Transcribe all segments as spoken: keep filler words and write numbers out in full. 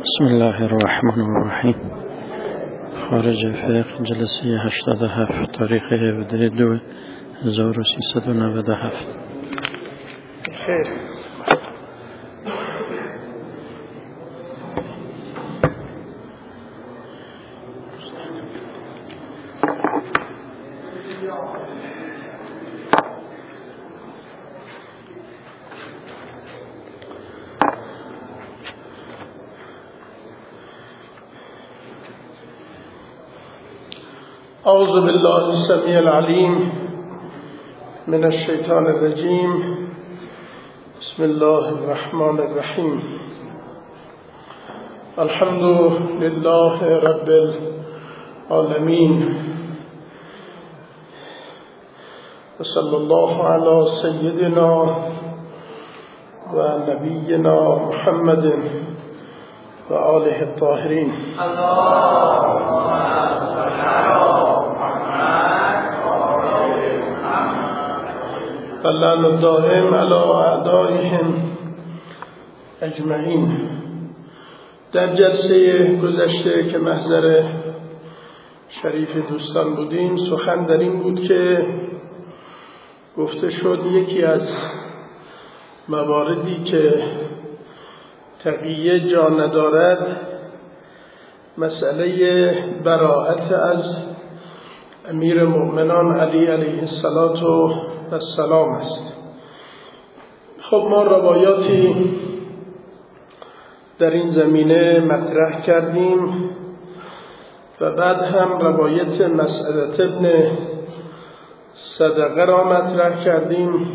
بسم الله الرحمن الرحیم. خارج فقه جلسه هشتاد و هفت تاریخ هفده دو هزار و سیصد و نود و هفت. خیر. اعوذ بالله السمیع العلیم من الشیطان الرجیم. بسم الله الرحمن الرحیم. الحمد لله رب العالمین و صلی الله علی سیدنا و نبینا محمد و آله الطاهرین. اللعن الدائم علی اعدائهم اجمعین. در جلسه گذشته که محضر شریف دوستان بودیم، سخن در این بود که گفته شد یکی از مواردی که تقیه جا ندارد مسئله براءت از امیر مؤمنان علی علیه السلام است. خب ما روایاتی در این زمینه مطرح کردیم و بعد هم روایت مسعدة ابن صدقه را مطرح کردیم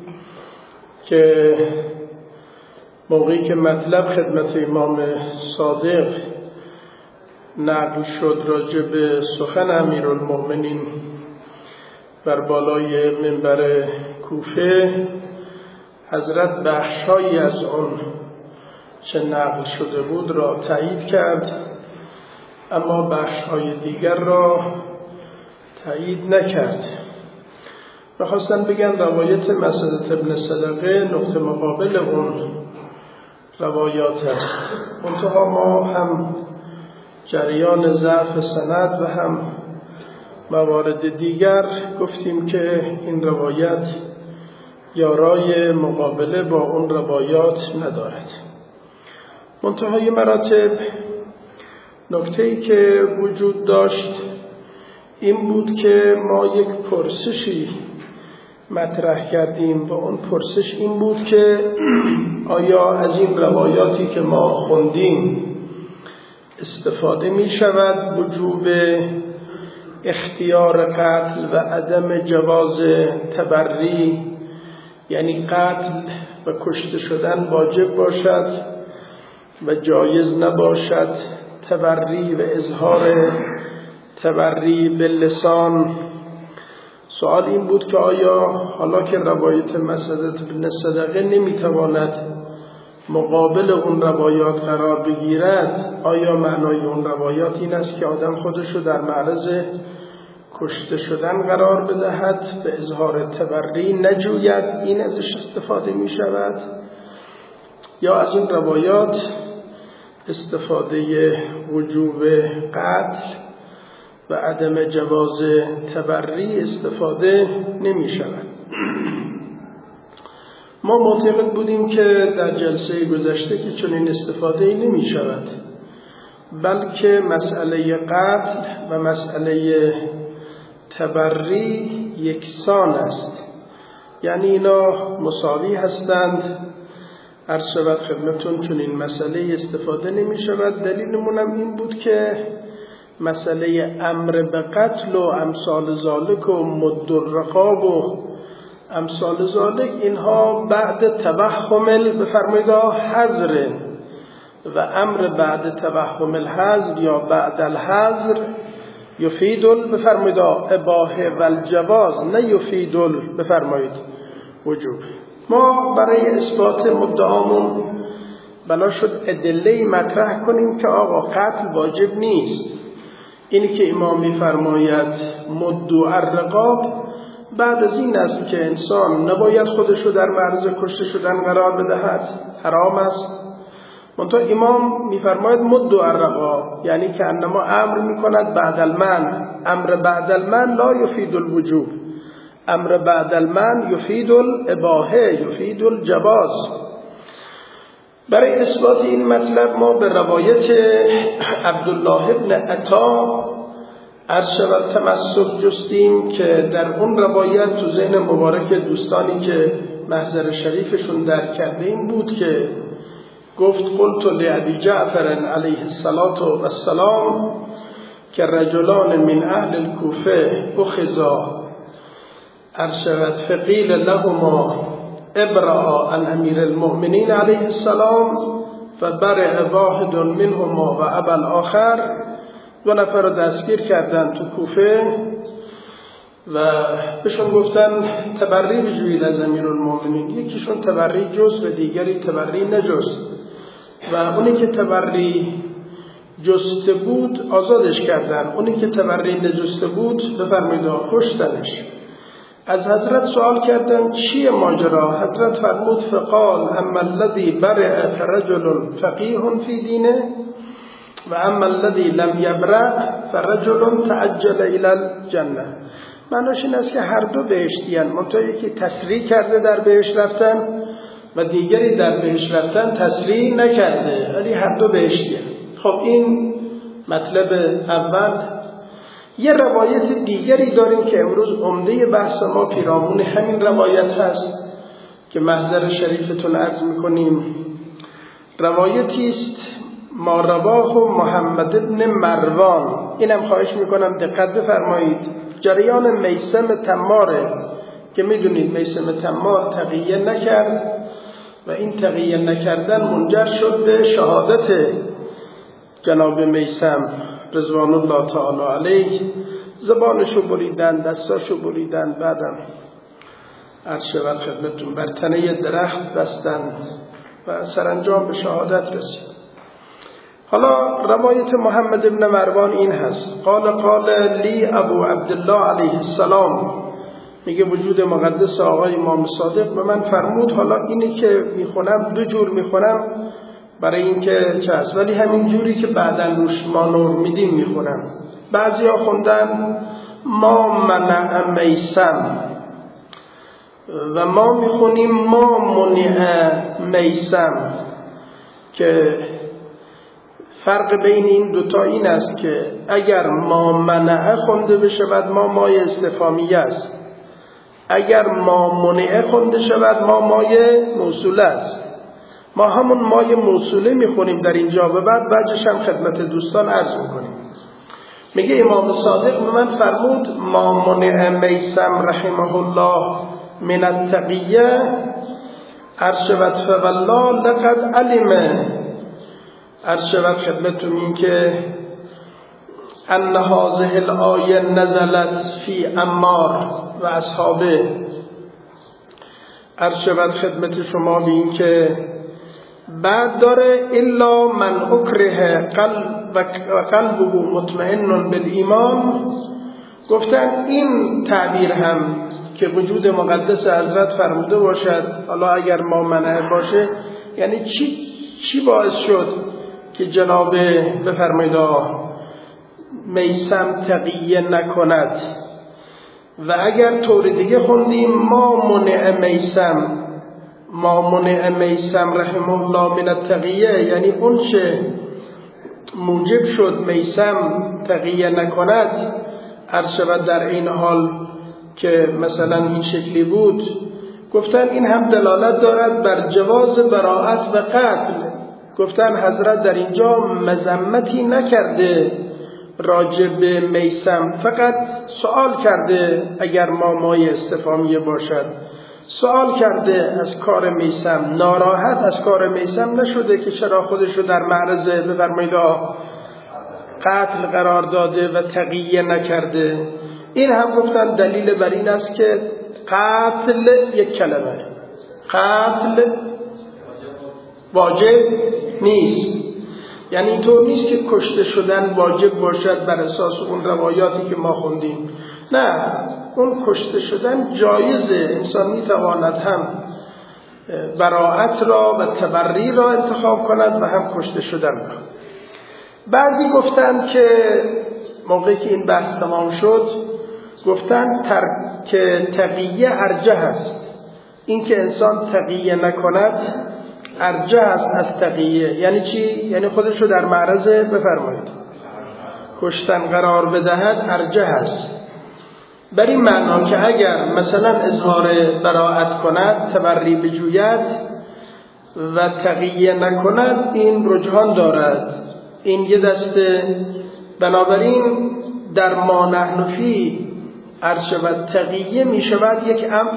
که موقعی که مطلب خدمت امام صادق نقل شد راجع به سخن امیرالمؤمنین بر بالای منبر کوفه، حضرت بخش‌هایی از آن چه نقل شده بود را تایید کرد، اما بخش‌های دیگر را تایید نکرد. می‌خواستن بگن روایت مسعدة ابن صدقه نقطه مقابل اون روایات است. منتها ما هم جریان ضعف سند و هم موارد دیگر گفتیم که این روایت یارای مقابله با اون روایات ندارد. منتهای مراتب نکته‌ای که وجود داشت این بود که ما یک پرسشی مطرح کردیم و اون پرسش این بود که آیا از این روایاتی که ما خوندیم استفاده می شود وجوب اختیار قتل و عدم جواز تبری، یعنی قتل و کشته شدن واجب باشد و جایز نباشد تبری و اظهار تبری به لسان. سوال این بود که آیا حالا که روایت مسعدة ابن صدقه نمیتواند مقابل اون روایات قرار بگیرد، آیا معنای اون روایات این است که آدم خودشو در معرض کشته شدن قرار بدهد، به اظهار تبری نجوید، این ازش استفاده می شود، یا از این روایات استفاده وجوب قتل و عدم جواز تبری استفاده نمی شود؟ ما معتقد بودیم که در جلسه گذشته که چنین استفاده نمی شود، بلکه مسئله قتل و مسئله تبری یکسان است، یعنی اینا مساوی هستند. عرض شود خدمتون چنین مسئله استفاده نمی شود. دلیلمون هم این بود که مسئله امر به قتل و امثال ذالک و مد الرقاب و امثال ذالک اینها بعد توهم بفرمایید حظر و امر بعد توهم الحظر یا بعد الحظر یفید بفرمایید اباحه و الجواز، نه یفید بفرمایید وجوب. ما برای اثبات مدعامون بنا شد ادله مطرح کنیم که آقا قتل واجب نیست. اینی که امام می‌فرماید مد الرقاب بعد از این است که انسان نباید خودشو در معرض کشته شدن قرار بدهد، حرام است. منتها امام میفرماید مد الرقا، یعنی که انما امر میکند بعد المن. امر بعد المن لا یفید الوجوب، امر بعد المن یفید الاباحه، یفید الجواز. برای اثبات این مطلب ما به روایت عبدالله ابن عطا عرض شود تمسک جستیم که در اون روایت تو ذهن مبارک دوستانی که محضر شریفشون درک کرده این بود که گفت قلت لأبی جعفر علیه السلام که رجلان من اهل الکوفه اخذا عرض شود فقیل لهما ابرأ عن امیر المؤمنین علیه السلام فبرع واحد منهما و ابا الاخر. دو نفر رو دستگیر کردن تو کوفه و بهشون گفتن تبری بجویید از امیر المؤمنین. یکیشون تبری جز و دیگری تبری نجست و اونی که تبری جسته بود آزادش کردن، اونی که تبری نجسته بود بفرمایید کشتنش. از حضرت سوال کردن چیه ماجرا؟ حضرت فرمود فقال اما الذی برع فرجل فقیه فی دینه و اما الذی لم یبرع فرجل تعجل الی الجنه. معناش این است که هر دو بهشتیان، منتها یکی تسریع کرده در بهشت رفتن و دیگری در بهشت رفتن تسریع نکرده، ولی هر دو بهشتیان. خب این مطلب اول. یه روایت دیگری داریم که امروز عمده بحث ما پیرامون همین روایت هست که محضر شریفتون عرض میکنیم. روایتی است ما رواه محمد ابن مروان. اینم خواهش میکنم دقت بفرمایید. جریان میثم تماره که میدونید میثم تمار تقیه نکرد و این تقیه نکردن منجر شد به شهادت جناب میثم رضوان الله تعالی علیه. زبانشو بریدن، دستاشو بریدن، بعدم عرض شود خدمتتون بر تنه درخت بستن و سرانجام به شهادت رسید. حالا روایت محمد ابن مروان این هست قال قال لی ابو عبدالله علیه السلام، میگه وجود مقدس آقای امام صادق به من فرمود. حالا اینی که میخونم دو جور میخونم برای اینکه چه هست، ولی همین جوری که بعداً روش ما نور میدیم میخونم. بعضی ها خوندن ما منع میثم و ما میخونیم ما منع میثم، که فرق بین این دوتا این است که اگر ما منع خونده بشود ما مای استفهامیه است، اگر ما منع خونده شود ما مای موصوله است. ما همون مای موصوله میخونیم در اینجا و بعد بعدش هم خدمت دوستان عرض میکنیم. میگه امام صادق به من فرمود ما منع میثم رحمه الله من التقیه عرض شود فوالله لقد علم عرض شود خدمتون این که ان هذه الآیه نزلت فی عمار و اصحابه. عرض شود خدمت شما به این که بعد داره الا من اکره قلب و قلبه مطمئن بالایمان. گفتن این تعبیر هم که وجود مقدس حضرت فرموده باشد، حالا اگر ما منع باشه یعنی چی چی باعث شد که جناب بفرمایید میثم تقیه نکند؟ و اگر طور دیگه خوندیم ما منع میثم ما منع میثم رحمه الله من التقیه، یعنی اون چه موجب شد میثم تقیه نکند عرض شود در این حال که مثلا این شکلی بود. گفتن این هم دلالت دارد بر جواز براءت و قتل. گفتن حضرت در اینجا مذمتی نکرده راجع به میثم، فقط سوال کرده اگر ما مای استفهامیه باشد، سوال کرده از کار میثم، ناراحت از کار میثم نشده که چرا خودش رو در معرض بفرمایید قتل قرار داده و تقیه نکرده. این هم گفتن دلیل بر این است که قتل یک کلمه، قتل واجب نیست. یعنی اینطور نیست که کشته شدن واجب باشد بر اساس اون روایاتی که ما خوندیم. نه، اون کشته شدن جایزه. انسان میتواند هم براءت را و تبری را انتخاب کند و هم کشته شدن را. بعضی گفتند که موقعی که این بحث تمام شد گفتند ترک تقیه ارجح است. این که انسان تقیه نکند ارجح است از تقیه. یعنی چی؟ یعنی خودش رو در معرض بفرمایید کشتن قرار بدهد ارجح است. بر این معنا که اگر مثلا اظهار براءت کند، تبری بجوید و تقیه نکند، این رجحان دارد. این یه دسته. بنابراین در ما نحن فی عرش و تقیه می شود یک امر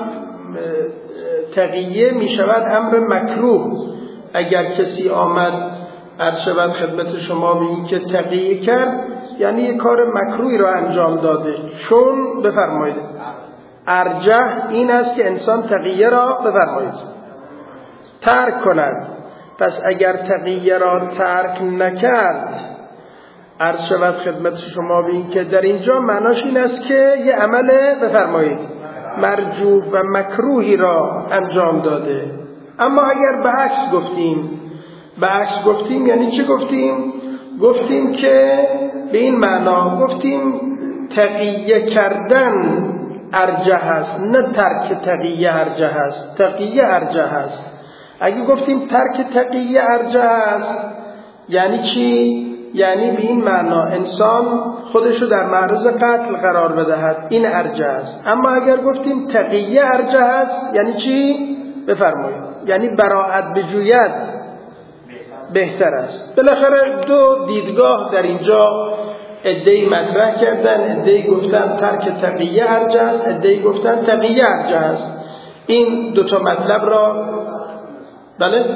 تقیه می شود امر مکروه. اگر کسی آمد عرش و خدمت شما به این که تقیه کرد، یعنی یک کار مکروهی را انجام داده. چون بفرمایید ارجح این است که انسان تقیه را بفرمایید ترک کند. پس اگر تقیه را ترک نکرد، عرض شود خدمت شما به این که در اینجا معناش این است که یه عمل بفرمایید مرجوح و مکروهی را انجام داده. اما اگر به عکس گفتیم به عکس گفتیم یعنی چی گفتیم؟ گفتیم که به این معنا گفتیم تقیه کردن ارجح است، نه ترک تقیه ارجح است. تقیه ارجح است. اگه گفتیم ترک تقیه ارجح است یعنی چی؟ یعنی به این معنا انسان خودش رو در معرض قتل قرار بدهد، این ارجح است. اما اگر گفتیم تقیه ارجح است یعنی چی؟ بفرمایید یعنی براءت بجوید بهتر است. بالاخره دو دیدگاه در اینجا عده‌ای مطرح کردن. عده‌ای گفتن ترک تقیه ارجح است، عده‌ای گفتن تقیه ارجح است. این دو تا مطلب را بله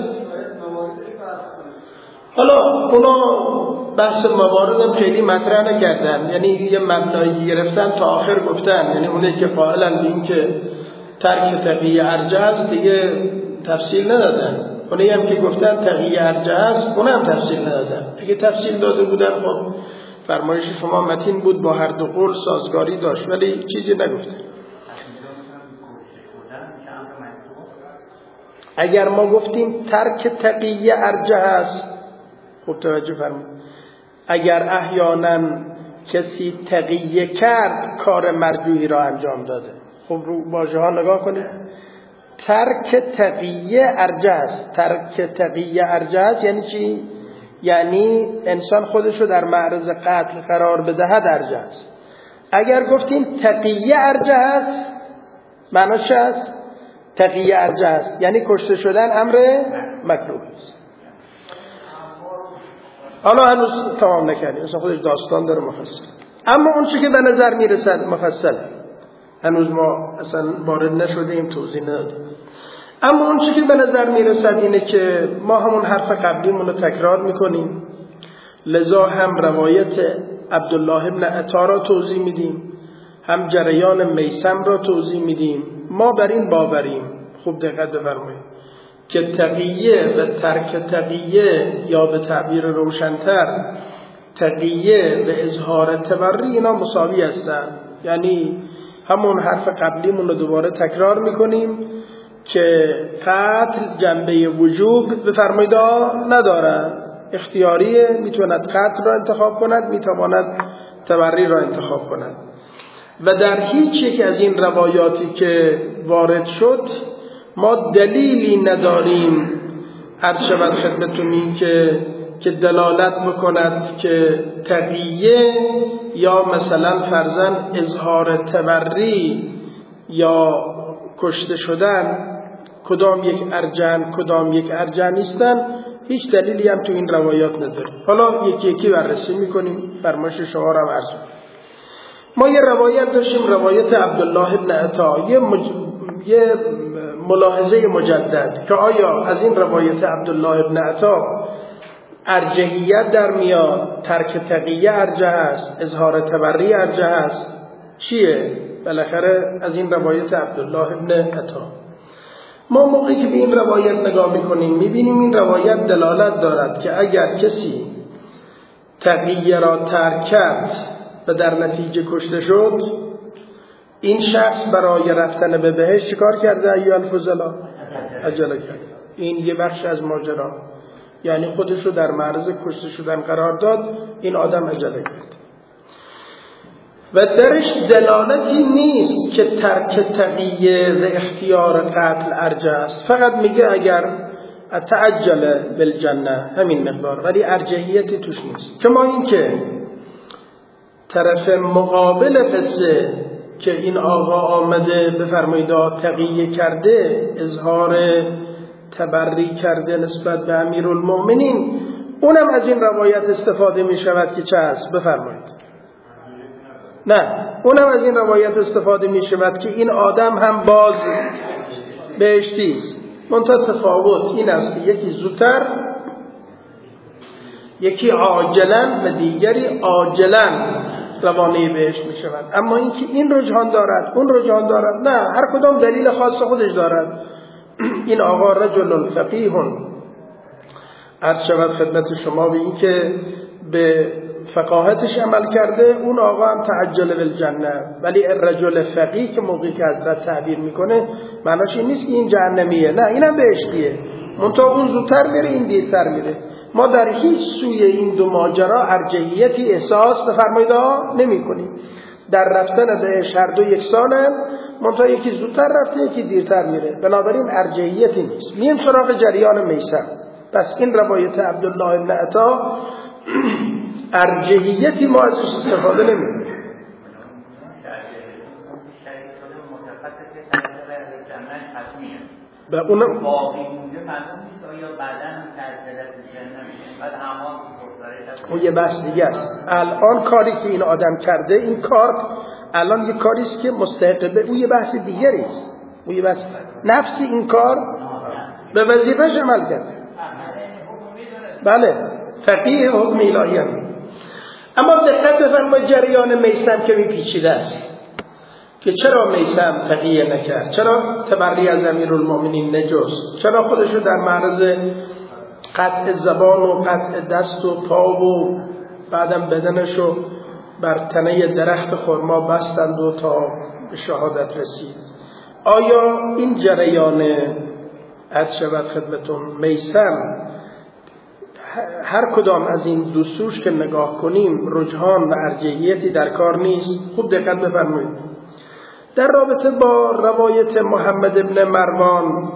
حالا اونا بحث موارد هم خیلی مطرح نکردن، یعنی یه مبنایی گرفتن تا آخر گفتن، یعنی اونه که قائلن به این که ترک تقیه ارجح است دیگه تفصیل ندادن. اونه هم که گفتن تقیه ارجح است اونه هم تفصیل ندادن. اگه تفصیل داده بودن خب فرمایش شما متین بود، با هر دو قول سازگاری داشت، ولی چیزی نگفتن. اگر ما گفتیم ترک تقیه ارجح است، خوب توجه فرمایید، اگر احیانا کسی تقیه کرد کار مرجوحی را انجام داده. خب رو واژه ها نگاه کنید. ترک تقیه ارجح است. ترک تقیه ارجح است یعنی چی؟ یعنی انسان خودشو در معرض قتل قرار بدهد ارجح است. اگر گفتیم تقیه ارجح است معناش چه است؟ تقیه ارجح است یعنی کشته شدن امر مکروه است. حالا هنوز تمام نکردیم، اصلا خودش داستان داره مفصل. اما اون چی که به نظر میرسد مفصل، هنوز ما اصلا وارد نشدیم، توضیح ندادیم. اما اون چی که به نظر میرسد اینه که ما همون حرف قبلیمون رو تکرار میکنیم، لذا هم روایت عبدالله ابن عطا را توضیح میدیم، هم جریان میسم را توضیح میدیم. ما بر این باوریم، خوب دقت بفرمایید، که تقیه و ترک تقیه یا به تعبیر روشن‌تر تقیه و اظهار تبری اینا مساوی هستند. یعنی همون حرف قبلیمون رو دوباره تکرار میکنیم که قتل جنبه وجوب بفرمایید نداره، اختیاریه، میتواند قتل را انتخاب کند، میتواند تبری را انتخاب کند. و در هیچ یک از این روایاتی که وارد شد ما دلیلی نداریم عرض شود خدمتتون این که که دلالت بکند که تقیه یا مثلا فرضاً اظهار تبری یا کشته شدن کدام یک ارجن کدام یک ارجن نیستن. هیچ دلیلی هم تو این روایات نداره. حالا یکی یکی بررسی میکنیم، فرمایش شما را عرض. ما یه روایت داشتیم، روایت عبدالله ابن عطا، یه, مج... یه ملاحظه مجدد که آیا از این روایت عبدالله ابن عطا ارجحیت در میاد، ترک تقیه ارجح است، اظهار تبری ارجح است، چیه؟ بالاخره از این روایت عبدالله ابن عطا ما موقعی که به این روایت نگاه میکنیم میبینیم این روایت دلالت دارد که اگر کسی تقیه را ترک کرد و در نتیجه کشته شد، این شخص برای رفتن به بهشت چیکار کرده؟ ایها الفضلا عجله کرد. این یه بخش از ماجرا، یعنی خودش رو در معرض کشته شدن قرار داد. این آدم عجله کرد و درش دلالتی نیست که ترک تقیه و اختیار قتل ارجح است. فقط میگه اگر تعجل بالجنه، همین مقدار، ولی ارجحیتی توش نیست. که ما این که طرف مقابل قصه که این آقا آمده بفرمایید تقیه کرده، اظهار تبری کرده نسبت به امیرالمؤمنین، اونم از این روایت استفاده می شود که چه است؟ بفرمایید. نه، اونم از این روایت استفاده می شود که این آدم هم باز بهشتی است. منتها تفاوت این است که یکی زودتر، یکی عاجلا و دیگری عاجلا روانه بهشت می شود. اما اینکه این رجحان دارد اون رجحان دارد، نه، هر کدام دلیل خاص خودش دارد. این آقا رجل فقیه، عرض شود خدمت شما به این که به فقاهتش عمل کرده، اون آقا هم تعجل بالجنه. ولی الرجل فقیه که موقعی که حضرت تعبیر میکنه معناش این نیست که این جهنمیه، نه، اینم بهشتیه، منتها اون زودتر میره این دیرتر میره. ما در هیچ سوی این دو ماجرا ارجحیتی احساس بفرمایید نمی کنیم. در رفتن بهش هر دو یکسانن، منتها یکی زودتر رفته یکی دیرتر میره، بنابراین ارجحیتی نیست. میم سراغ جریان میسم. پس این روایت عبدالله بن عطا ارجحیتی ما ازش استفاده نمی کنیم. به اونم باقی مونده معلوم نیست آیا بعداً تعجلت میشه بعد اعمال بزرگتره. اون یه بحث دیگه است. الان کاری که این آدم کرده، این کار الان یه کاری است که مستحق به اون یه بحث دیگری است. اون یه بحث نفس این کار به وظیفه‌اش عمل کرده. بله، فقیه حکم الهی هم. اما دقت بفرمایید جریان میثم که پیچیده است که چرا میثم تقیه نکرد، چرا تبری از امیرالمؤمنین نجست، چرا خودش رو در معرض قطع زبان و قطع دست و پا و بعدم بدنش رو بر تنه درخت خرما بستند و تا به شهادت رسید. آیا این جریان عرض شود خدمتون میثم هر کدام از این دو سوش که نگاه کنیم رجحان و ارجحیتی در کار نیست؟ خوب دقت بفرمایید. در رابطه با روایت محمد ابن مروان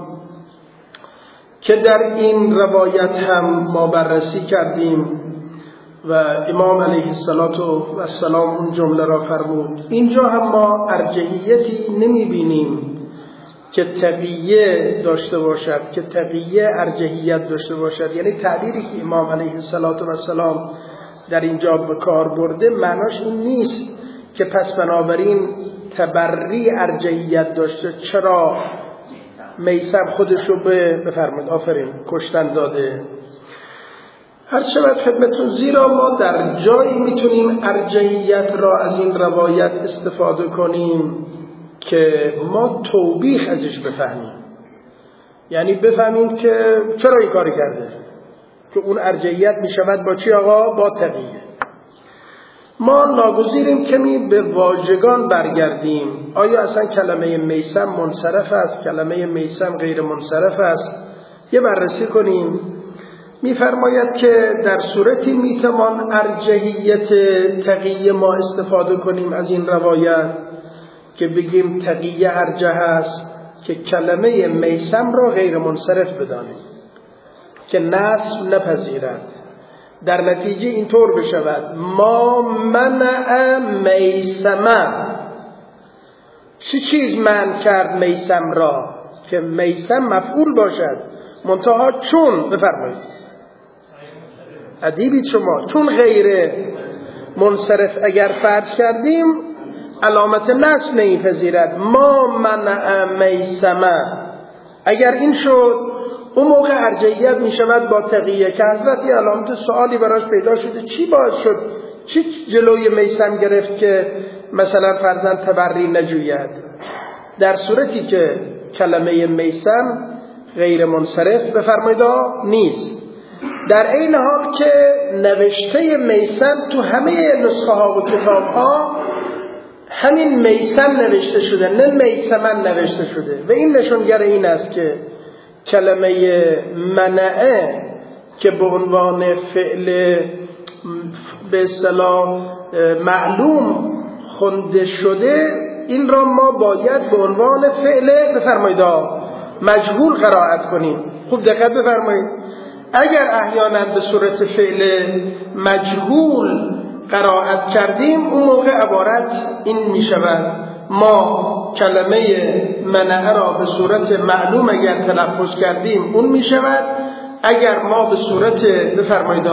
که در این روایت هم ما بررسی کردیم و امام علیه السلام اون جمله را فرمود، اینجا هم ما ارجحیتی نمی بینیم که تقیه داشته باشد، که تقیه ارجحیت داشته باشد. یعنی تعبیری که امام علیه السلام در اینجا به کار برده معناش این نیست که پس بنابراین تبری ارجحیت داشته، چرا میثم خودشو به بفرمایید آفرین کشتن داده. هر شود خدمتون، زیرا ما در جایی میتونیم ارجحیت را از این روایت استفاده کنیم که ما توبیخ ازش بفهمیم، یعنی بفهمیم که چرا این کاری کرده، که اون ارجحیت میشود با چی آقا؟ با تقیه. ما ناگزیریم کمی به واژگان برگردیم. آیا اصلا کلمه میثم منصرف است، کلمه میثم غیر منصرف است؟ یه بررسی کنیم. میفرماید که در صورتی میتوان ارجحیت تقیه ما استفاده کنیم از این روایت که بگیم تقیه ارجح است، که کلمه میثم را غیر منصرف بدانیم که نسب نپذیرد، در نتیجه اینطور بشود ما منع میثمه. چه چیز منع کرد میثم را؟ که میثم مفعول باشد، منتها چون بفرمایید ادیبید شما، چون غیر منصرف اگر فرض کردیم علامت نصب نمیپذیرد. ما منع میثمه، اگر این شد اون موقع ارجحیت می شود با تقیه، که حضرت یه علامت سوالی براش پیدا شده، چی باعث شد، چی جلوی میثم گرفت که مثلا فرزند تبری نجوید، در صورتی که کلمه میثم غیر منصرف بفرمایید نیست. در این حال که نوشته میثم تو همه نسخه ها و کتاب ها همین میثم نوشته شده، نه میثمن نوشته شده، و این نشونگر این است که کلمه منعه که به عنوان فعل به اصطلاح معلوم خونده شده، این را ما باید به عنوان فعل بفرمایید مجهول قرائت کنیم. خوب دقت بفرمایید. اگر احیانا به صورت فعل مجهول قرائت کردیم، اون موقع عبارت این می شود: ما کلمه منعه را به صورت معلوم اگر تلفظ کردیم اون می شود. اگر ما به صورت بفرمایید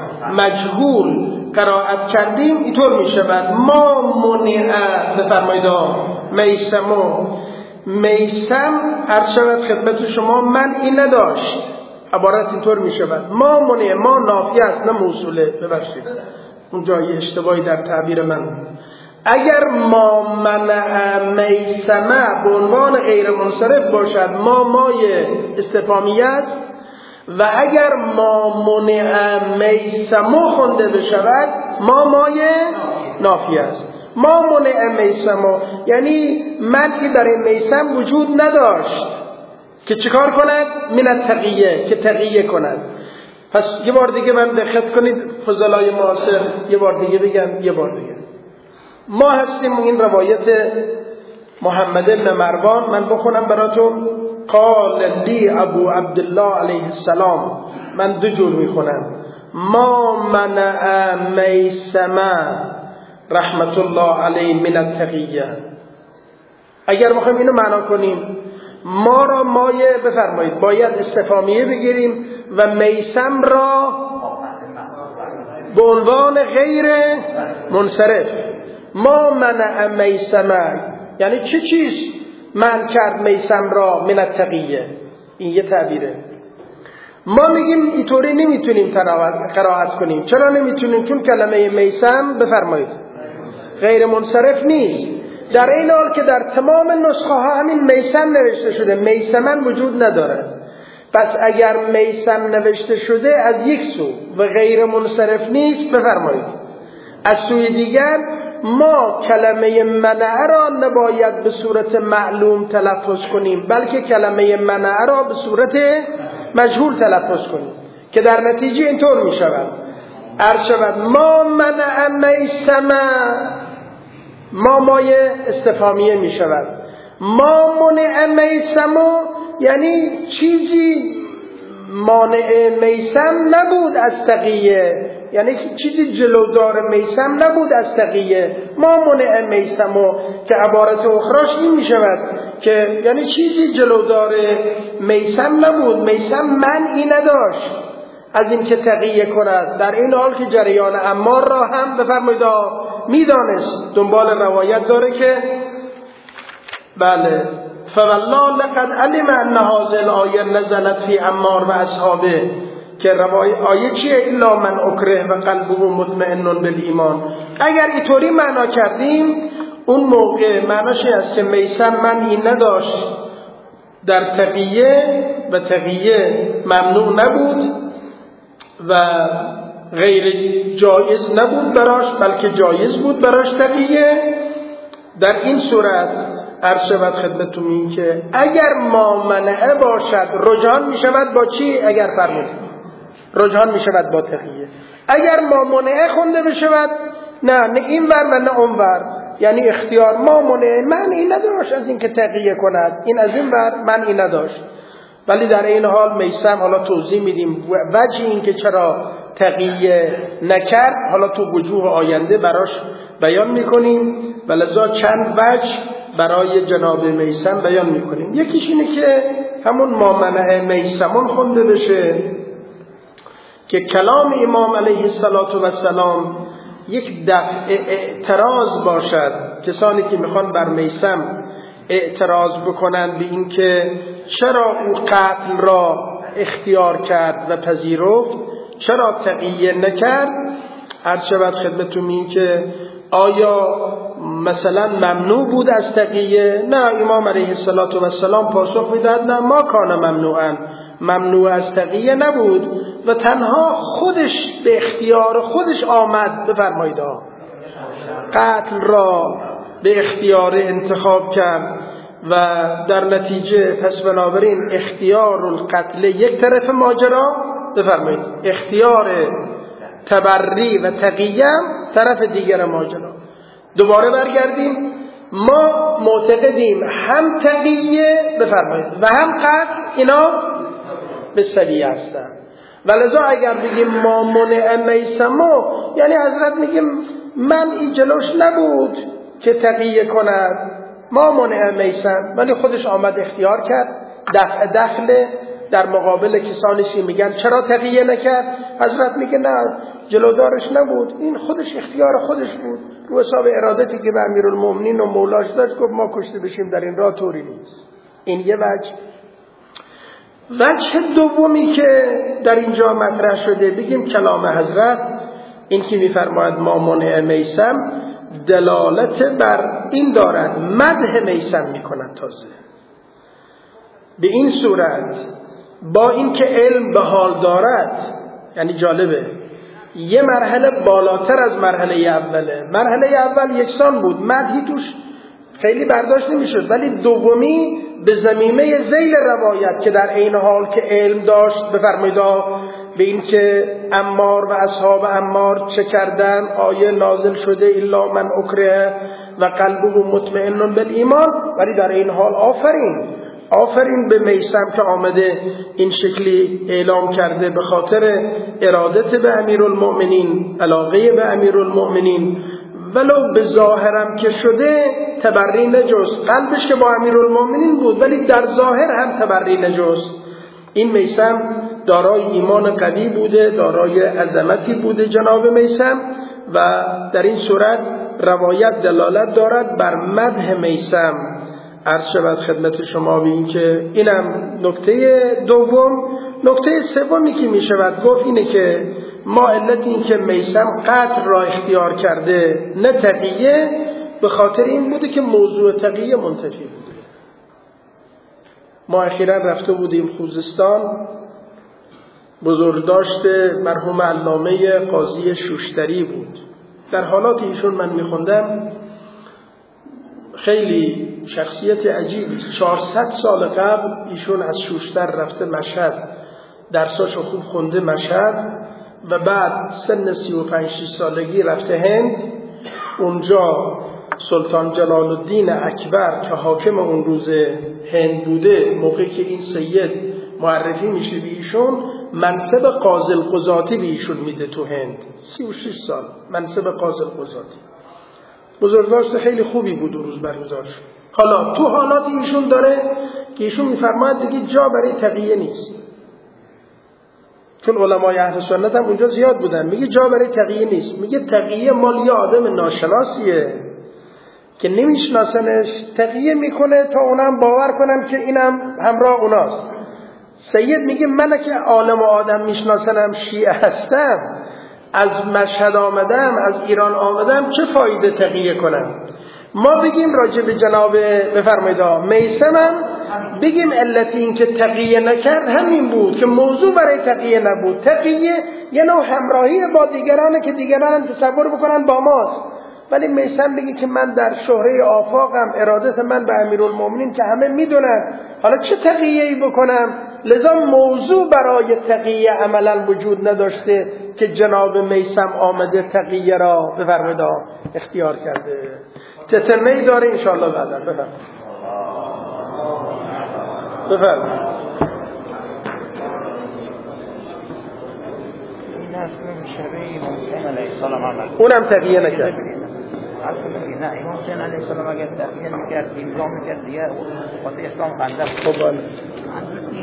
مجهول قرائت کردیم اینطور می شود: ما منع بفرمایید میسمو. میسم عرض شود خدمت شما من این نداشت، عبارت اینطور می شود: ما منع. ما نافیه است نه موصوله، ببخشید اون جای اشتباهی در تعبیر من. اگر ما منع میسمه به عنوان غیر منصرف باشد، ما مای استفهامیه است، و اگر ما منع میسمو خونده بشود، ما مای نافیه است. ما منع میسمو یعنی منعی در این میسم وجود نداشت که چیکار کند؟ من التقیه، که تقیه کند. پس یه بار دیگه من دقت کنید فضلای معاصر، یه بار دیگه بگم، یه بار دیگه. ما هستیم این روایت محمد بن مروان، من بخونم براتون. قال لی ابو عبدالله علیه السلام، من دو جور میخونم: ما منع میسمه رحمت الله علیه من التقیه. اگر بخوایم اینو معنا کنیم، ما را مایه بفرمایید باید استفهامیه بگیریم و میسم را به عنوان غیر منصرف. ما منع میسمه یعنی چه چیز من کرد میسم را من التقیه؟ این یه تعبیره. ما میگیم اینطوری نمیتونیم قرائت کنیم. چرا نمیتونیم؟ چون کلمه میسم بفرمایید غیر منصرف نیست، در این حال که در تمام نسخه ها همین میسم نوشته شده، میسمن وجود نداره. پس اگر میسم نوشته شده از یک سو و غیر منصرف نیست، بفرمایید از سوی دیگر ما کلمه منع را نباید به صورت معلوم تلفظ کنیم، بلکه کلمه منع را به صورت مجهول تلفظ کنیم که در نتیجه اینطور می شود: عرض شود ما منع میسمه. ما مای استفهامیه می شود. ما منع میسمو یعنی چیزی مانع میسم نبود از تقیه، یعنی چیزی جلودار میسم نبود از تقیه. ما منع میسمو که عبارت اخراش این می شود که یعنی چیزی جلودار میسم نبود، میسم منعی نداشت از این که تقیه کند، در این حال که جریان عمار را هم بفرمایید میدانست. دنبال روایت داره که بله فوالله لقد علم ان هذه الآیه نزلت فی عمار و اصحابه، که روایت آیه چیه؟ الا من اکره و قلبه مطمئن بالایمان. اگر اینطوری معنا کردیم اون موقع معناش است که میسم منعی نداشت در تقیه و تقیه ممنوع نبود و غیر جایز نبود براش، بلکه جایز بود براش تقیه. در این صورت عرض شود خدمتتون این که اگر ما منعه باشد رجحان می شود با چی؟ اگر فرمودید رجحان می شود با تقیه. اگر ما منعه خونده بشود نه نه این ور و نه اون ور، یعنی اختیار ما منعه منعی نداشت از این که تقیه کند، این از این ور منعی نداشت. ولی در این حال میسم حالا توضیح میدیم وجه این که چرا تقیه نکرد، حالا تو وجوه آینده براش بیان میکنیم و لذا چند وجه برای جناب میسم بیان میکنیم. یکیش اینه که همون ما منع میسمون خونده بشه که کلام امام علیه السلام یک دفع اعتراض باشد. کسانی که میخوان بر میسم اعتراض بکنن به این که چرا او قتل را اختیار کرد و پذیرفت، چرا تقیه نکرد، عرض شود خدمتتون این که آیا مثلا ممنوع بود از تقیه؟ نه، امام علیه السلام پاسخ میداد نه، ما کان ممنوعا، ممنوع از تقیه نبود و تنها خودش به اختیار خودش آمد بفرمایید قتل را به اختیار انتخاب کرد و در نتیجه پس بنابراین اختیار القتل یک طرف ماجرا، بفرمایید اختیار تبری و تقیه طرف دیگر ماجرا. دوباره برگردیم، ما معتقدیم هم تقیه بفرمایید و هم قتل اینا به سویه هستن. ولذا اگر بگیم ما منع میسمو، یعنی حضرت میگیم من این جلوش نبود که تقیه کند، ما منع میسم، ولی خودش آمد اختیار کرد دفع دخل در مقابل کسانیشی میگن چرا تقیه نکرد، حضرت میگه نه جلودارش نبود، این خودش اختیار خودش بود، رو حساب ارادتی که به امیرالمومنین و مولاش داشت گفت ما کشته بشیم در این راه طوری نیست. این یه وجه. وجه دومی که در اینجا مطرح شده بگیم کلام حضرت این که میفرماید ما منع میسم دلالت بر این دارد مدح میسم میکند. تازه به این صورت با اینکه علم به حال دارد، یعنی جالبه یه مرحله بالاتر از مرحله اوله. مرحله اول یکسان بود، مدحی توش خیلی برداشت نمیشد، ولی دومی به زمینه ذیل روایت که در این حال که علم داشت بفرمایید به این که عمار و اصحاب عمار چه کردن، آیه نازل شده الا من اکره و قلبه مطمئن بالایمان، ولی در این حال آفرین آفرین به میسم که آمده این شکلی اعلام کرده به خاطر ارادت به امیرالمؤمنین، علاقه به امیرالمؤمنین، ولو به ظاهرم که شده تبری نجست، قلبش که با امیرالمؤمنین بود ولی در ظاهر هم تبری نجست. این میسم دارای ایمان قوی بوده، دارای عظمتی بوده جناب میسم، و در این صورت روایت دلالت دارد بر مدح میسم. عرض شود خدمت شما به این که اینم نکته دوم. نکته سومی که می شود گفت اینه که ما علت این که میسم قتل را اختیار کرده نه تقیه، به خاطر این بوده که موضوع تقیه منتفی بوده. ما اخیراً رفته بودیم خوزستان، بزرگداشت مرحوم علامه قاضی شوشتری بود. در حالات ایشون من میخوندم خیلی شخصیت عجیبی، چهارصد سال قبل ایشون از شوشتر رفته مشهد، درساشو خوب خونده مشهد، و بعد سن سی و پنج شش سالگی رفته هند. اونجا سلطان جلال الدین اکبر که حاکم اون روز هند بوده، موقعی که این سید معرفی میشه به ایشون، منصب قاضی القضاتی به ایشون میده تو هند. سی و شش سال منصب قاضی القضاتی، بزرگداشت خیلی خوبی بود اون روز برگزار شد. حالا تو حالات ایشون داره که ایشون میفرماید دیگه جا برای تقیه نیست، چون علمای اهل سنت هم اونجا زیاد بودن، میگه جا برای تقیه نیست. میگه تقیه مال یه آدم ناشناسیه که نمیشناسنش، تقیه میکنه تا اونم باور کنن که اینم همراه اوناست. سید میگه من که عالم و آدم میشناسنم شیعه هستم، از مشهد آمدم، از ایران آمدم، چه فایده تقیه کنم؟ ما بگیم راجع به جناب بفرمایید میسمم بگیم علت این که تقیه نکرد همین بود که موضوع برای تقیه نبود. تقیه یه نوع همراهی با دیگرانه که دیگران تصور بکنن با ماست، ولی میسم بگی که من در شهره آفاقم، ارادت من به امیرالمومنین که همه میدونن، حالا چه تقیه‌ای بکنم؟ لذا موضوع برای تقیه عملا وجود نداشته که جناب میسم آمده تقیه را بفرمایید اختیار کرده. تتمه‌ای داره انشاءالله بعدا بفرمایید بفرمایید. این اصلا شبیه امام علیه السلام عمل اونم تقیه نکرد. اصلا نه امام حسین علیه السلام اگر تقیه میکرد امضا میکرد دیگه خاطر اسلام بنده. خب